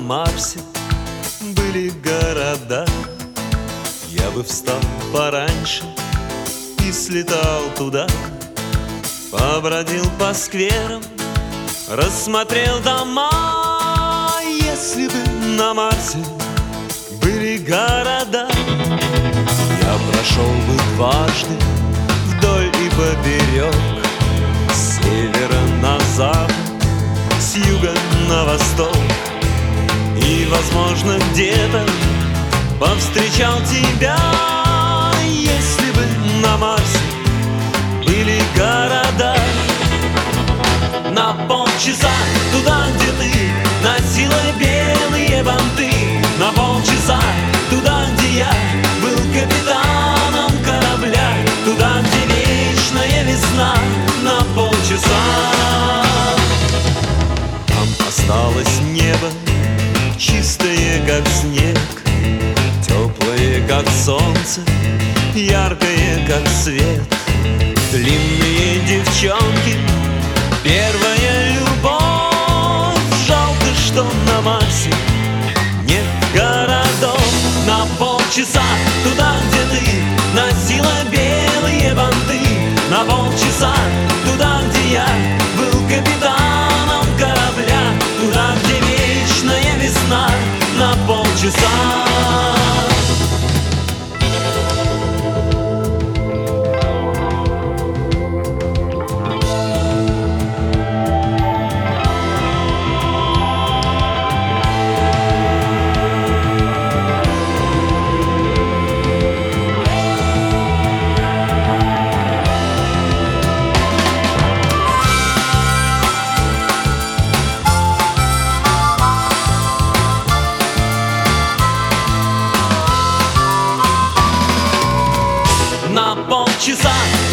Марсе были города, я бы встал пораньше и слетал туда. Побродил по скверам, рассмотрел дома. Если бы на Марсе были города, я прошел бы дважды вдоль и поперек, с севера на запад, с юга на восток. И, возможно, где-то повстречал тебя. Если бы на Марсе были города, на полчаса туда, где ты носила белые банты, на полчаса туда, где я был капитаном корабля, туда, где вечная весна, на полчаса. Там осталось небо, чистое, как снег, теплое, как солнце, яркое, как свет. Длинные девчонки, первая любовь. Жалко, что на Марсе нет городов. На полчаса туда, где ты носила белые банты, на полчаса туда, где я был капитаном корабля, туда, где вечная весна, на полчаса. На полчаса